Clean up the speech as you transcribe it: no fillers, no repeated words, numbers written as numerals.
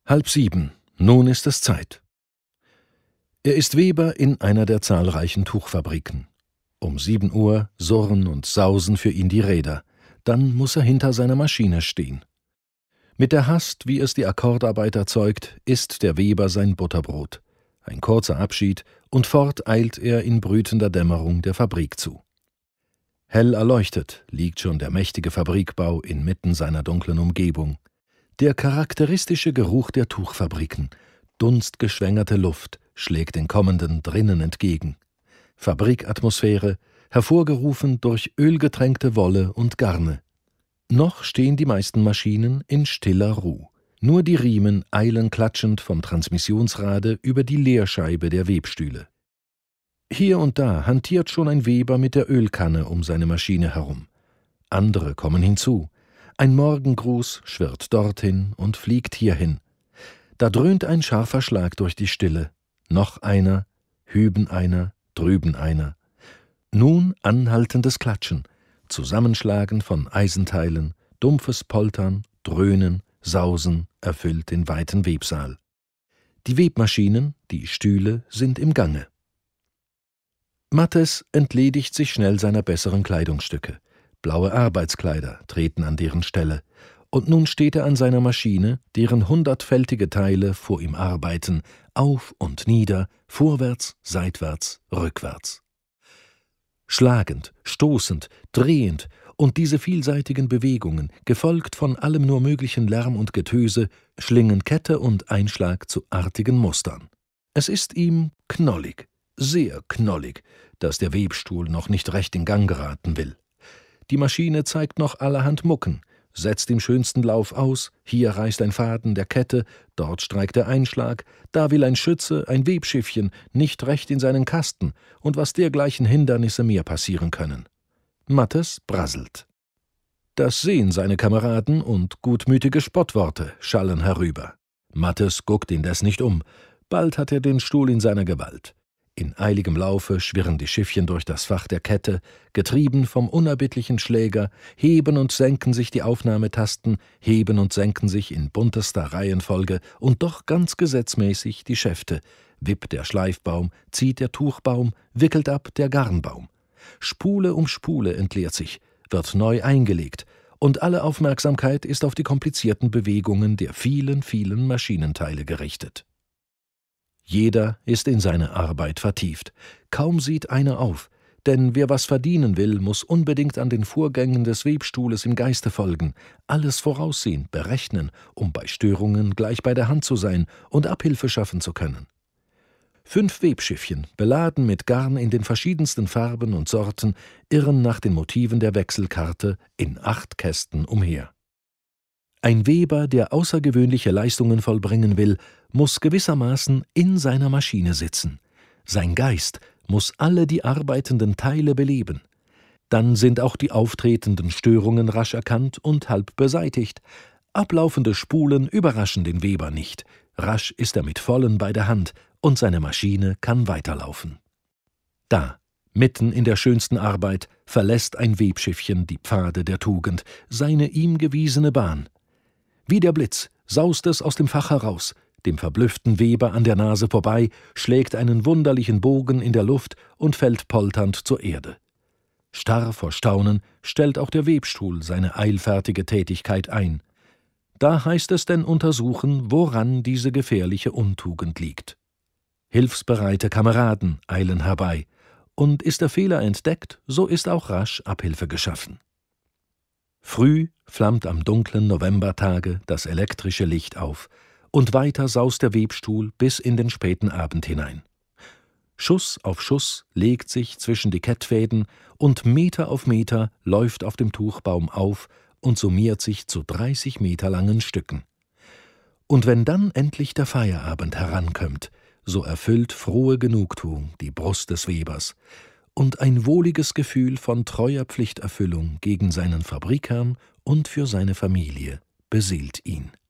6:30, nun ist es Zeit. Er ist Weber in einer der zahlreichen Tuchfabriken. Um 7 Uhr surren und sausen für ihn die Räder, dann muss er hinter seiner Maschine stehen. Mit der Hast, wie es die Akkordarbeit erzeugt, isst der Weber sein Butterbrot. Ein kurzer Abschied, und fort eilt er in brütender Dämmerung der Fabrik zu. Hell erleuchtet liegt schon der mächtige Fabrikbau inmitten seiner dunklen Umgebung. Der charakteristische Geruch der Tuchfabriken, dunstgeschwängerte Luft, schlägt den Kommenden drinnen entgegen. Fabrikatmosphäre, hervorgerufen durch ölgetränkte Wolle und Garne. Noch stehen die meisten Maschinen in stiller Ruhe. Nur die Riemen eilen klatschend vom Transmissionsrade über die Leerscheibe der Webstühle. Hier und da hantiert schon ein Weber mit der Ölkanne um seine Maschine herum. Andere kommen hinzu. Ein Morgengruß schwirrt dorthin und fliegt hierhin. Da dröhnt ein scharfer Schlag durch die Stille. Noch einer, hüben einer, drüben einer. Nun anhaltendes Klatschen, Zusammenschlagen von Eisenteilen, dumpfes Poltern, Dröhnen, Sausen erfüllt den weiten Websaal. Die Webmaschinen, die Stühle sind im Gange. Mattes entledigt sich schnell seiner besseren Kleidungsstücke. Blaue Arbeitskleider treten an deren Stelle. Und nun steht er an seiner Maschine, deren 100-fältige Teile vor ihm arbeiten, auf und nieder, vorwärts, seitwärts, rückwärts. Schlagend, stoßend, drehend und diese vielseitigen Bewegungen, gefolgt von allem nur möglichen Lärm und Getöse, schlingen Kette und Einschlag zu artigen Mustern. Es ist ihm knollig, sehr knollig, dass der Webstuhl noch nicht recht in Gang geraten will. Die Maschine zeigt noch allerhand Mucken, setzt im schönsten Lauf aus, hier reißt ein Faden der Kette, dort streikt der Einschlag, da will ein Schütze, ein Webschiffchen, nicht recht in seinen Kasten, und was dergleichen Hindernisse mehr passieren können. Mattes brasselt. Das sehen seine Kameraden, und gutmütige Spottworte schallen herüber. Mattes guckt indes nicht um, bald hat er den Stuhl in seiner Gewalt. In eiligem Laufe schwirren die Schiffchen durch das Fach der Kette, getrieben vom unerbittlichen Schläger, heben und senken sich die Aufnahmetasten, heben und senken sich in buntester Reihenfolge und doch ganz gesetzmäßig die Schäfte, wippt der Schleifbaum, zieht der Tuchbaum, wickelt ab der Garnbaum. Spule um Spule entleert sich, wird neu eingelegt, und alle Aufmerksamkeit ist auf die komplizierten Bewegungen der vielen, vielen Maschinenteile gerichtet. Jeder ist in seine Arbeit vertieft. Kaum sieht einer auf, denn wer was verdienen will, muss unbedingt an den Vorgängen des Webstuhles im Geiste folgen, alles voraussehen, berechnen, um bei Störungen gleich bei der Hand zu sein und Abhilfe schaffen zu können. 5 Webschiffchen, beladen mit Garn in den verschiedensten Farben und Sorten, irren nach den Motiven der Wechselkarte in 8 Kästen umher. Ein Weber, der außergewöhnliche Leistungen vollbringen will, muss gewissermaßen in seiner Maschine sitzen. Sein Geist muss alle die arbeitenden Teile beleben. Dann sind auch die auftretenden Störungen rasch erkannt und halb beseitigt. Ablaufende Spulen überraschen den Weber nicht. Rasch ist er mit vollen bei der Hand, und seine Maschine kann weiterlaufen. Da, mitten in der schönsten Arbeit, verlässt ein Webschiffchen die Pfade der Tugend, seine ihm gewiesene Bahn. Wie der Blitz saust es aus dem Fach heraus, dem verblüfften Weber an der Nase vorbei, schlägt einen wunderlichen Bogen in der Luft und fällt polternd zur Erde. Starr vor Staunen stellt auch der Webstuhl seine eilfertige Tätigkeit ein. Da heißt es denn untersuchen, woran diese gefährliche Untugend liegt. Hilfsbereite Kameraden eilen herbei, und ist der Fehler entdeckt, so ist auch rasch Abhilfe geschaffen. Früh flammt am dunklen Novembertage das elektrische Licht auf, und weiter saust der Webstuhl bis in den späten Abend hinein. Schuss auf Schuss legt sich zwischen die Kettfäden, und Meter auf Meter läuft auf dem Tuchbaum auf und summiert sich zu 30 Meter langen Stücken. Und wenn dann endlich der Feierabend herankömmt, so erfüllt frohe Genugtuung die Brust des Webers, und ein wohliges Gefühl von treuer Pflichterfüllung gegen seinen Fabrikherrn und für seine Familie beseelt ihn.